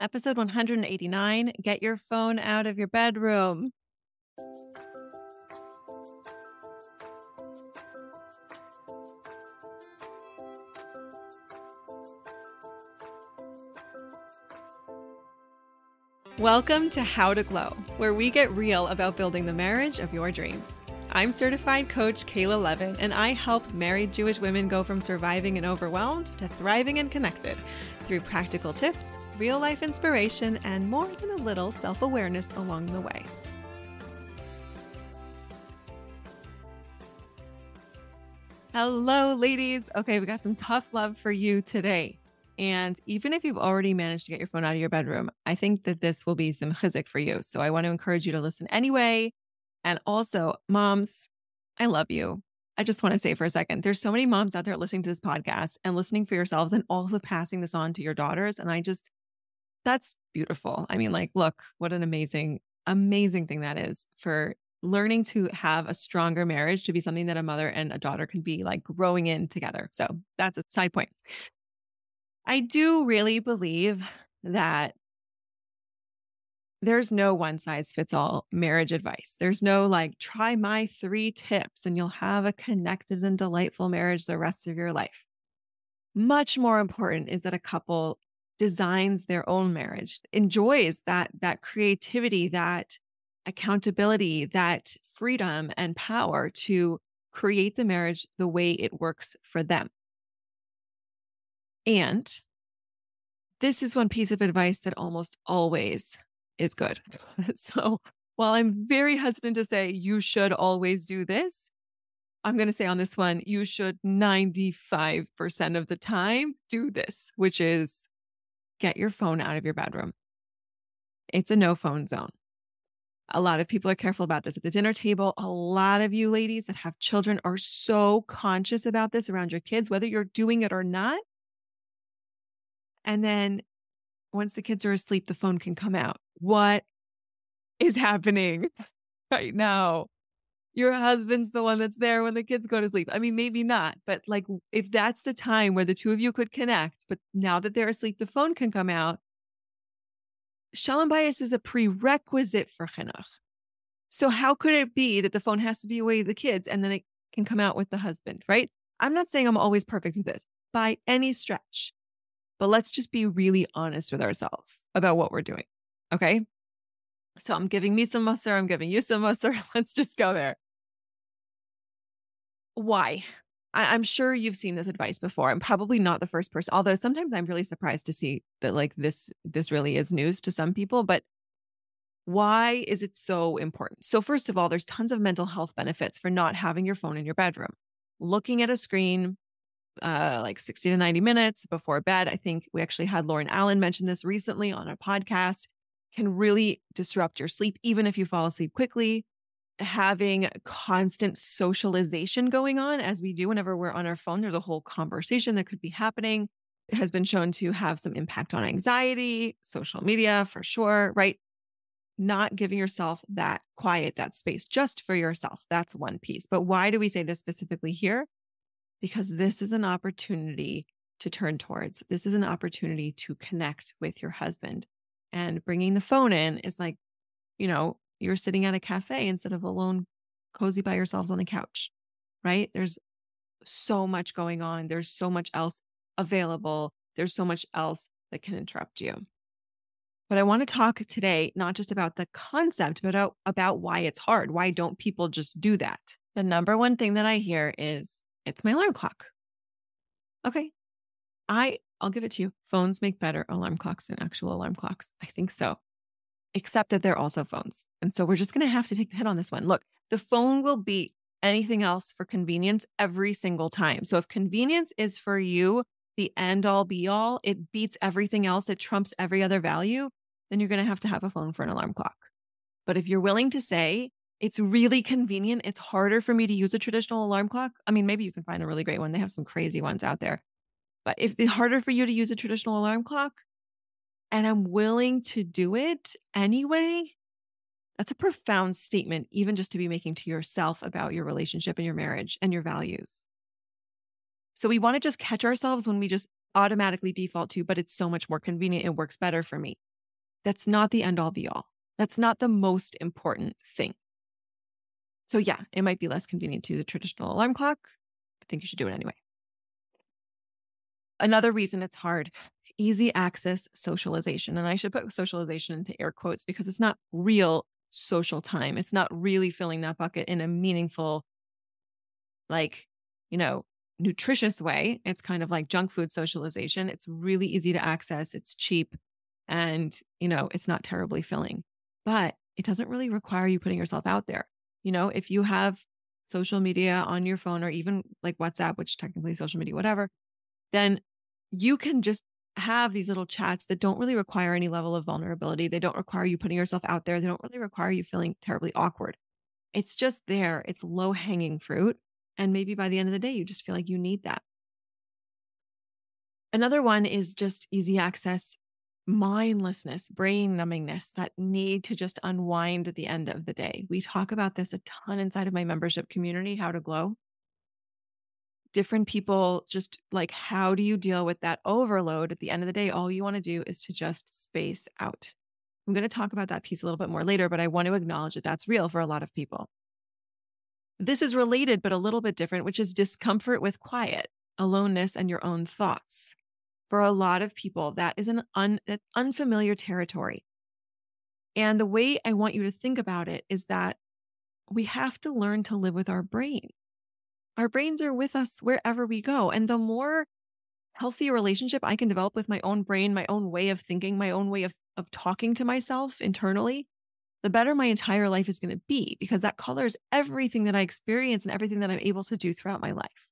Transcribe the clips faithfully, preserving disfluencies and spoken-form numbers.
episode one hundred eighty-nine, Get Your Phone Out of Your Bedroom. Welcome to How to Glow, where we get real about building the marriage of your dreams. I'm certified coach Kayla Levin, and I help married Jewish women go from surviving and overwhelmed to thriving and connected through practical tips, real-life inspiration, and more than a little self-awareness along the way. Hello, ladies. Okay, we got some tough love for you today. And even if you've already managed to get your phone out of your bedroom, I think that this will be some chizuk for you. So I want to encourage you to listen anyway. And also, moms, I love you. I just want to say for a second, there's so many moms out there listening to this podcast and listening for yourselves and also passing this on to your daughters. And I just, that's beautiful. I mean, like, look, what an amazing, amazing thing that is for learning to have a stronger marriage to be something that a mother and a daughter can be like growing in together. So that's a side point. I do really believe that there's no one size fits all marriage advice. There's no like, try my three tips and you'll have a connected and delightful marriage the rest of your life. Much more important is that a couple designs their own marriage, enjoys that, that creativity, that accountability, that freedom and power to create the marriage the way it works for them. And this is one piece of advice that almost always is good. So while I'm very hesitant to say you should always do this, I'm going to say on this one, you should ninety-five percent of the time do this, which is get your phone out of your bedroom. It's a no phone zone. A lot of people are careful about this at the dinner table. A lot of you ladies that have children are so conscious about this around your kids, whether you're doing it or not. And then once the kids are asleep, the phone can come out. What is happening right now? Your husband's the one that's there when the kids go to sleep. I mean, maybe not, but like if that's the time where the two of you could connect, but now that they're asleep, the phone can come out. Shalom bayis is a prerequisite for chinuch. So how could it be that the phone has to be away with the kids and then it can come out with the husband, right? I'm not saying I'm always perfect with this by any stretch. But let's just be really honest with ourselves about what we're doing. Okay. So I'm giving me some musser. I'm giving you some musser. Let's just go there. Why? I, I'm sure you've seen this advice before. I'm probably not the first person, although sometimes I'm really surprised to see that like this, this really is news to some people, but why is it so important? So first of all, there's tons of mental health benefits for not having your phone in your bedroom. Looking at a screen, Uh, like sixty to ninety minutes before bed. I think we actually had Lauren Allen mention this recently on a podcast, can really disrupt your sleep, even if you fall asleep quickly. Having constant socialization going on as we do whenever we're on our phone, there's a whole conversation that could be happening. It has been shown to have some impact on anxiety, social media for sure, right? Not giving yourself that quiet, that space just for yourself. That's one piece. But why do we say this specifically here? Because this is an opportunity to turn towards. This is an opportunity to connect with your husband. And bringing the phone in is like, you know, you're sitting at a cafe instead of alone, cozy by yourselves on the couch, right? There's so much going on. There's so much else available. There's so much else that can interrupt you. But I want to talk today, not just about the concept, but about, about why it's hard. Why don't people just do that? The number one thing that I hear is, it's my alarm clock. Okay. I, I'll give it to you. Phones make better alarm clocks than actual alarm clocks. I think so. Except that they're also phones. And so we're just going to have to take the hit on this one. Look, the phone will beat anything else for convenience every single time. So if convenience is for you the end all be all, it beats everything else, it trumps every other value, then you're going to have to have a phone for an alarm clock. But if you're willing to say, it's really convenient, it's harder for me to use a traditional alarm clock. I mean, maybe you can find a really great one. They have some crazy ones out there. But if it's harder for you to use a traditional alarm clock and I'm willing to do it anyway, that's a profound statement, even just to be making to yourself about your relationship and your marriage and your values. So we want to just catch ourselves when we just automatically default to, but it's so much more convenient. It works better for me. That's not the end all be all. That's not the most important thing. So yeah, it might be less convenient to use a traditional alarm clock. I think you should do it anyway. Another reason it's hard, easy access socialization. And I should put socialization into air quotes because it's not real social time. It's not really filling that bucket in a meaningful, like, you know, nutritious way. It's kind of like junk food socialization. It's really easy to access. It's cheap and, you know, it's not terribly filling, but it doesn't really require you putting yourself out there. You know, if you have social media on your phone or even like WhatsApp, which technically is social media, whatever, then you can just have these little chats that don't really require any level of vulnerability. They don't require you putting yourself out there. They don't really require you feeling terribly awkward. It's just there. It's low hanging fruit. And maybe by the end of the day, you just feel like you need that. Another one is just easy access, mindlessness, brain numbingness, that need to just unwind at the end of the day. We talk about this a ton inside of my membership community, How to Glow. Different people just like, how do you deal with that overload? At the end of the day, all you want to do is to just space out. I'm going to talk about that piece a little bit more later, but I want to acknowledge that that's real for a lot of people. This is related, but a little bit different, which is discomfort with quiet, aloneness, and your own thoughts. For a lot of people, that is an un, unfamiliar territory. And the way I want you to think about it is that we have to learn to live with our brain. Our brains are with us wherever we go. And the more healthy relationship I can develop with my own brain, my own way of thinking, my own way of, of talking to myself internally, the better my entire life is going to be, because that colors everything that I experience and everything that I'm able to do throughout my life.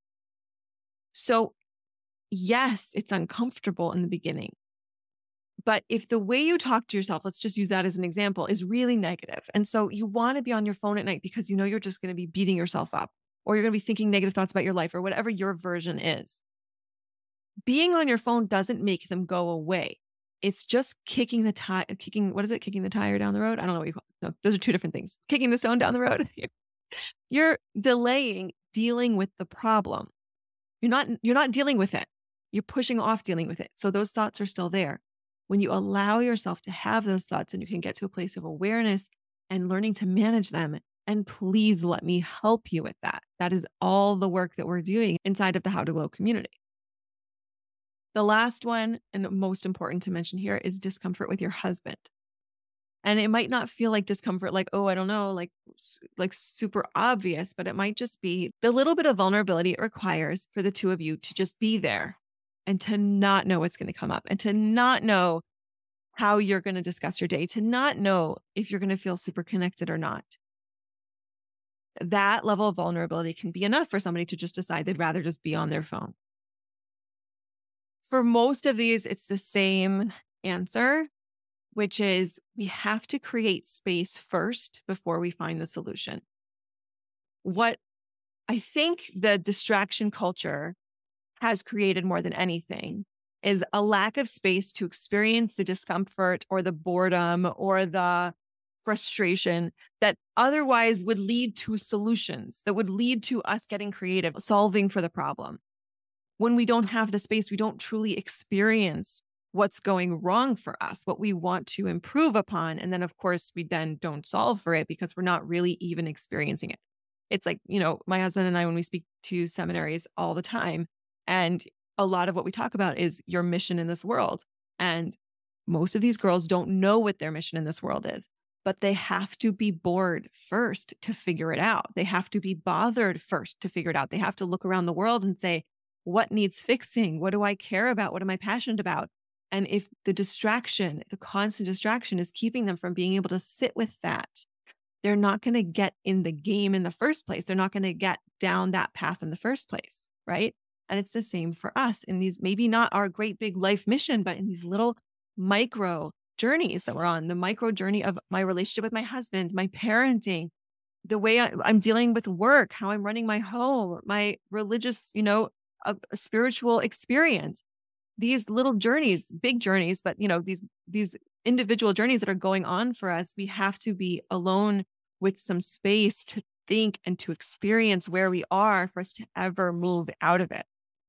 So yes, it's uncomfortable in the beginning. But if the way you talk to yourself, let's just use that as an example, is really negative, and so you want to be on your phone at night because you know you're just going to be beating yourself up, or you're going to be thinking negative thoughts about your life, or whatever your version is, being on your phone doesn't make them go away. It's just kicking the tire, kicking, what is it? Kicking the tire down the road? I don't know what you call it. No, those are two different things. Kicking the stone down the road. You're delaying dealing with the problem. You're not, you're not dealing with it. You're pushing off dealing with it. So those thoughts are still there. When you allow yourself to have those thoughts and you can get to a place of awareness and learning to manage them, and please let me help you with that. That is all the work that we're doing inside of the How to Glow community. The last one, and most important to mention here, is discomfort with your husband. And it might not feel like discomfort, like, oh, I don't know, like, like super obvious, but it might just be the little bit of vulnerability it requires for the two of you to just be there and to not know what's going to come up, and to not know how you're going to discuss your day, to not know if you're going to feel super connected or not. That level of vulnerability can be enough for somebody to just decide they'd rather just be on their phone. For most of these, it's the same answer, which is we have to create space first before we find the solution. What I think the distraction culture has created more than anything is a lack of space to experience the discomfort or the boredom or the frustration that otherwise would lead to solutions, that would lead to us getting creative, solving for the problem. When we don't have the space, we don't truly experience what's going wrong for us, what we want to improve upon. And then, of course, we then don't solve for it because we're not really even experiencing it. It's like, you know, my husband and I, when we speak to seminaries all the time, and a lot of what we talk about is your mission in this world. And most of these girls don't know what their mission in this world is, but they have to be bored first to figure it out. They have to be bothered first to figure it out. They have to look around the world and say, what needs fixing? What do I care about? What am I passionate about? And if the distraction, the constant distraction is keeping them from being able to sit with that, they're not going to get in the game in the first place. They're not going to get down that path in the first place, right? And it's the same for us in these, maybe not our great big life mission, but in these little micro journeys that we're on, the micro journey of my relationship with my husband, my parenting, the way I, I'm dealing with work, how I'm running my home, my religious, you know, a, a spiritual experience. These little journeys, big journeys, but you know, these, these individual journeys that are going on for us, we have to be alone with some space to think and to experience where we are for us to ever move out of it.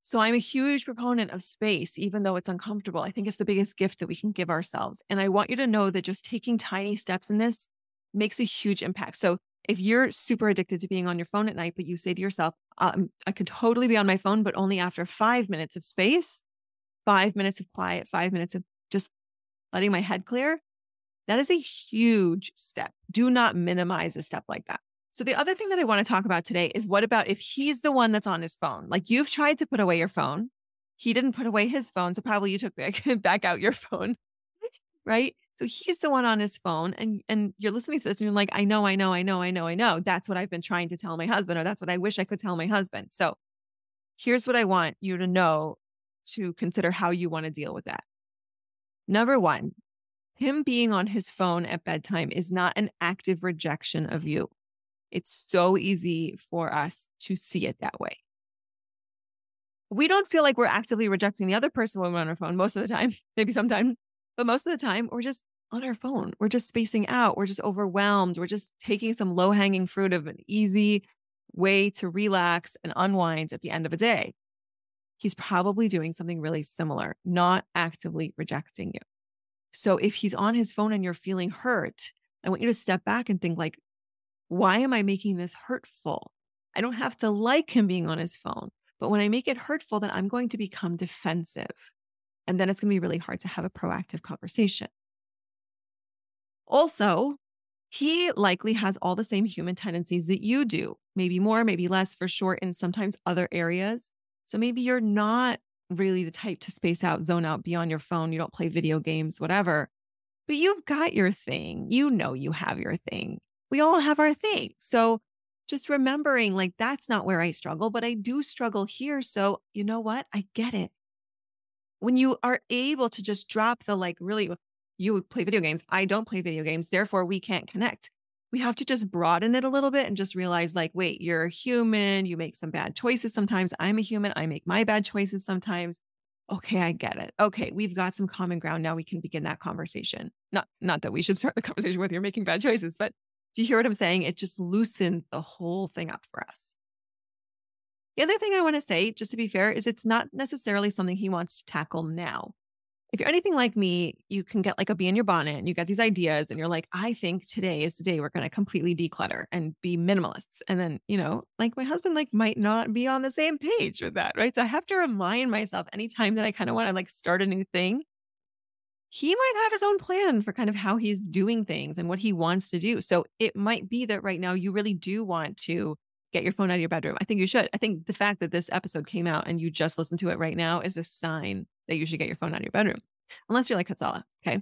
So I'm a huge proponent of space, even though it's uncomfortable. I think it's the biggest gift that we can give ourselves. And I want you to know that just taking tiny steps in this makes a huge impact. So if you're super addicted to being on your phone at night, but you say to yourself, um, I could totally be on my phone, but only after five minutes of space, five minutes of quiet, five minutes of just letting my head clear, that is a huge step. Do not minimize a step like that. So the other thing that I want to talk about today is, what about if he's the one that's on his phone? Like, you've tried to put away your phone. He didn't put away his phone. So probably you took back, back out your phone, right? So he's the one on his phone, and, and you're listening to this and you're like, I know, I know, I know, I know, I know. That's what I've been trying to tell my husband, or that's what I wish I could tell my husband. So here's what I want you to know, to consider how you want to deal with that. Number one, him being on his phone at bedtime is not an active rejection of you. It's so easy for us to see it that way. We don't feel like we're actively rejecting the other person when we're on our phone most of the time, maybe sometimes, but most of the time we're just on our phone. We're just spacing out. We're just overwhelmed. We're just taking some low hanging fruit of an easy way to relax and unwind at the end of a day. He's probably doing something really similar, not actively rejecting you. So if he's on his phone and you're feeling hurt, I want you to step back and think, like, why am I making this hurtful? I don't have to like him being on his phone, but when I make it hurtful, then I'm going to become defensive. And then it's going to be really hard to have a proactive conversation. Also, he likely has all the same human tendencies that you do, maybe more, maybe less, for sure, in sometimes other areas. So maybe you're not really the type to space out, zone out, be on your phone. You don't play video games, whatever, but you've got your thing. You know, you have your thing. We all have our thing. So just remembering, like, that's not where I struggle, but I do struggle here. So you know what? I get it. When you are able to just drop the, like, really, you play video games, I don't play video games, therefore we can't connect. We have to just broaden it a little bit and just realize, like, wait, you're a human. You make some bad choices sometimes. I'm a human. I make my bad choices sometimes. Okay, I get it. Okay, we've got some common ground. Now we can begin that conversation. Not, not that we should start the conversation with you're making bad choices, but do you hear what I'm saying? It just loosens the whole thing up for us. The other thing I want to say, just to be fair, is it's not necessarily something he wants to tackle now. If you're anything like me, you can get like a bee in your bonnet and you get these ideas and you're like, I think today is the day we're going to completely declutter and be minimalists. And then, you know, like, my husband like might not be on the same page with that, right? So I have to remind myself anytime that I kind of want to like start a new thing, he might have his own plan for kind of how he's doing things and what he wants to do. So it might be that right now you really do want to get your phone out of your bedroom. I think you should. I think the fact that this episode came out and you just listened to it right now is a sign that you should get your phone out of your bedroom, unless you're like Katsala. Okay.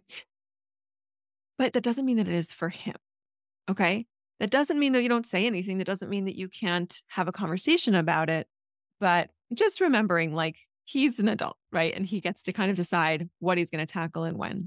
But that doesn't mean that it is for him. Okay. That doesn't mean that you don't say anything. That doesn't mean that you can't have a conversation about it. But just remembering, like, he's an adult, right? And he gets to kind of decide what he's going to tackle and when.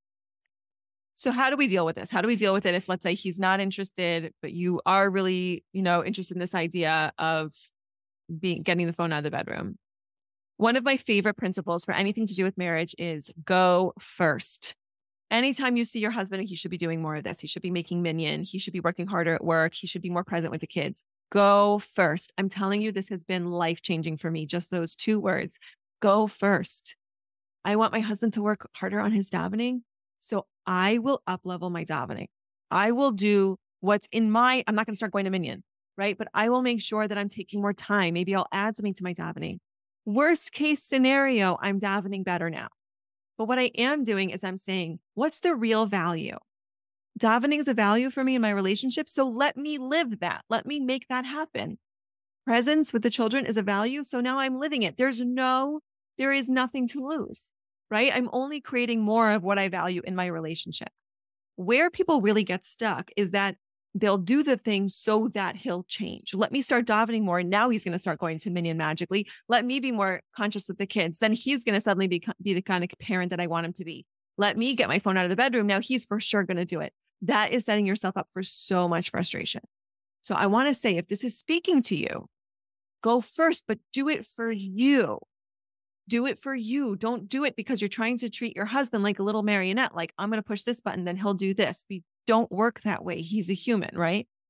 So how do we deal with this? How do we deal with it if, let's say, he's not interested, but you are really, you know, interested in this idea of being getting the phone out of the bedroom? One of my favorite principles for anything to do with marriage is go first. Anytime you see your husband, he should be doing more of this. He should be making minion. He should be working harder at work. He should be more present with the kids. Go first. I'm telling you, this has been life-changing for me. Just those two words, go first. I want my husband to work harder on his davening. So I will up-level my davening. I will do what's in my, I'm not going to start going to minion, right? But I will make sure that I'm taking more time. Maybe I'll add something to my davening. Worst case scenario, I'm davening better now. But what I am doing is I'm saying, what's the real value? Davening is a value for me in my relationship. So let me live that. Let me make that happen. Presence with the children is a value. So now I'm living it. There's no, there is nothing to lose, right? I'm only creating more of what I value in my relationship. Where people really get stuck is that they'll do the thing so that he'll change. Let me start davening more. And now he's going to start going to minion magically. Let me be more conscious with the kids. Then he's going to suddenly be, be the kind of parent that I want him to be. Let me get my phone out of the bedroom. Now he's for sure going to do it. That is setting yourself up for so much frustration. So I want to say, if this is speaking to you, go first, but do it for you. Do it for you. Don't do it because you're trying to treat your husband like a little marionette. Like, I'm going to push this button, then he'll do this. We don't work that way. He's a human, right?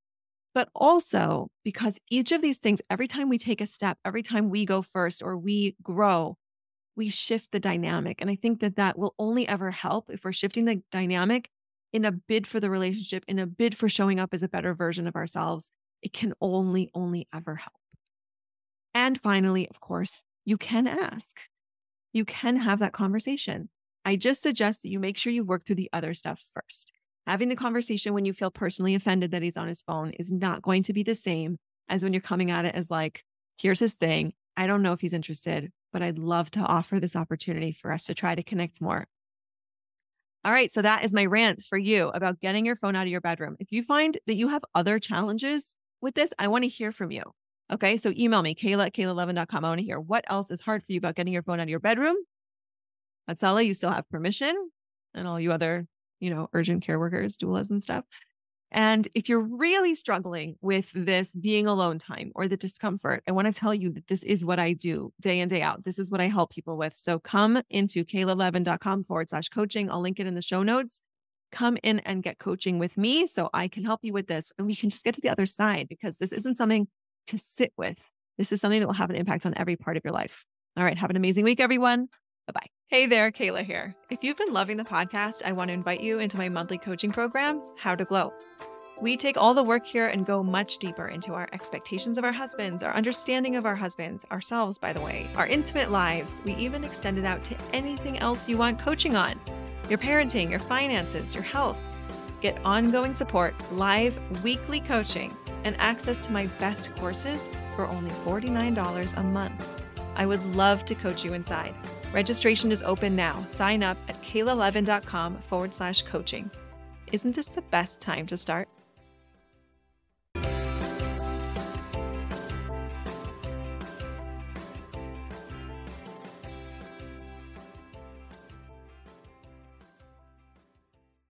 But also because each of these things, every time we take a step, every time we go first or we grow, we shift the dynamic. And I think that that will only ever help if we're shifting the dynamic in a bid for the relationship, in a bid for showing up as a better version of ourselves. It can only, only ever help. And finally, of course, you can ask. You can have that conversation. I just suggest that you make sure you work through the other stuff first. Having the conversation when you feel personally offended that he's on his phone is not going to be the same as when you're coming at it as like, here's his thing. I don't know if he's interested, but I'd love to offer this opportunity for us to try to connect more. All right. So that is my rant for you about getting your phone out of your bedroom. If you find that you have other challenges with this, I want to hear from you. Okay. So email me, Kayla at Kayla Levin dot com. I want to hear what else is hard for you about getting your phone out of your bedroom. Atsala, you still have permission, and all you other, you know, urgent care workers, doulas and stuff. And if you're really struggling with this being alone time or the discomfort, I want to tell you that this is what I do day in, day out. This is what I help people with. So come into Kayla Levin dot com forward slash coaching. I'll link it in the show notes. Come in and get coaching with me so I can help you with this. And we can just get to the other side, because this isn't something to sit with. This is something that will have an impact on every part of your life. All right. Have an amazing week, everyone. Bye-bye. Hey there, Kayla here. If you've been loving the podcast, I want to invite you into my monthly coaching program, How to Glow. We take all the work here and go much deeper into our expectations of our husbands, our understanding of our husbands, ourselves, by the way, our intimate lives. We even extend it out to anything else you want coaching on: your parenting, your finances, your health. Get ongoing support, live weekly coaching, and access to my best courses for only forty-nine dollars a month. I would love to coach you inside. Registration is open now. Sign up at Kayla Levin dot com forward slash coaching. Isn't this the best time to start?